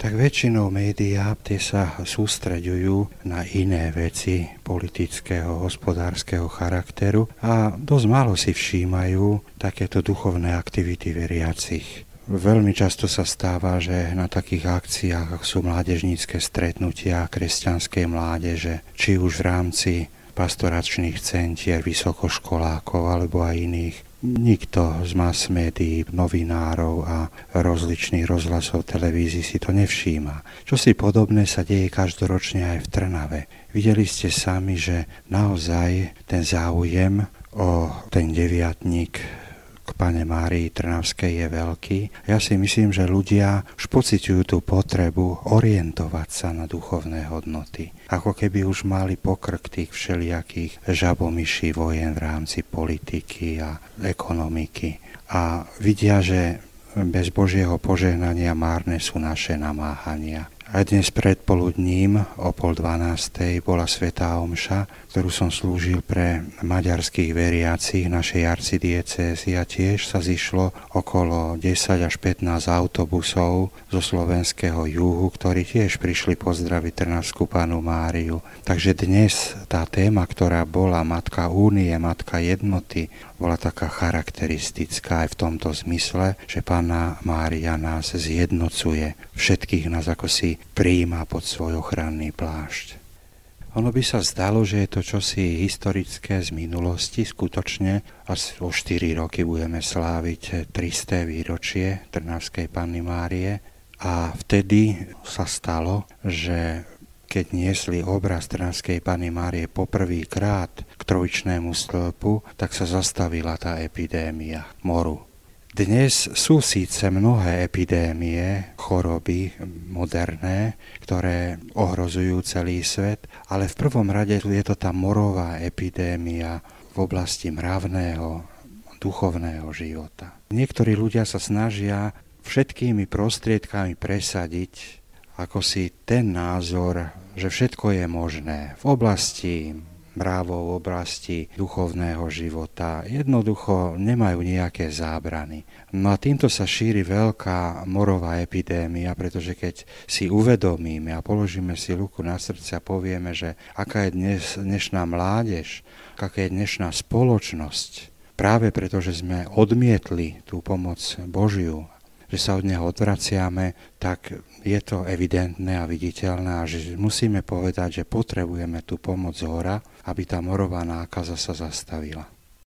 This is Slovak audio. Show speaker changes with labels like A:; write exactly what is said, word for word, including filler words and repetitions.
A: tak väčšinou médiá tie sa sústreďujú na iné veci politického, hospodárskeho charakteru a dosť málo si všímajú takéto duchovné aktivity veriacich. Veľmi často sa stáva, že na takých akciách, ako sú mládežnícke stretnutia kresťanskej mládeže, či už v rámci pastoračných centier, vysokoškolákov alebo aj iných, nikto z mass médií, novinárov a rozličných rozhlasov televízií si to nevšíma. Čo si podobné sa deje každoročne aj v Trnave. Videli ste sami, že naozaj ten záujem o ten deviatnik k Pane Márii Trnavskej je veľký. Ja si myslím, že ľudia už pociťujú tú potrebu orientovať sa na duchovné hodnoty. Ako keby už mali pokrk tých všelijakých žabomyší vojen v rámci politiky a ekonomiky. A vidia, že bez Božieho požehnania márne sú naše namáhania. A dnes predpoludním o pol dvanástej bola svätá omša, ktorú som slúžil pre maďarských veriacich našej arcidiecézy a tiež sa zišlo okolo desať až pätnásť autobusov zo slovenského juhu, ktorí tiež prišli pozdraviť Trnavskú Pannu Máriu. Takže dnes tá téma, ktorá bola Matka únie, Matka jednoty, bola taká charakteristická aj v tomto zmysle, že Panna Mária nás zjednocuje, všetkých nás ako si prijíma pod svoj ochranný plášť. Ono by sa zdalo, že je to čosi historické z minulosti, skutočne až o štyri roky budeme sláviť tristé výročie Trnavskej Panny Márie a vtedy sa stalo, že keď niesli obraz Trnavskej Panny Márie poprvýkrát k trojičnému stĺpu, tak sa zastavila tá epidémia moru. Dnes sú síce mnohé epidémie, choroby moderné, ktoré ohrozujú celý svet, ale v prvom rade je to tá morová epidémia v oblasti mravného, duchovného života. Niektorí ľudia sa snažia všetkými prostriedkami presadiť ako si ten názor, že všetko je možné v oblasti mravov, v oblasti duchovného života. Jednoducho nemajú nejaké zábrany. No a týmto sa šíri veľká morová epidémia, pretože keď si uvedomíme a položíme si ruku na srdce a povieme, že aká je dnes, dnešná mládež, aká je dnešná spoločnosť, práve preto, že sme odmietli tú pomoc Božiu, že sa od neho odvraciame, tak je to evidentné a viditeľné a že musíme povedať, že potrebujeme tú pomoc z hora, aby tá morová nákaza sa zastavila.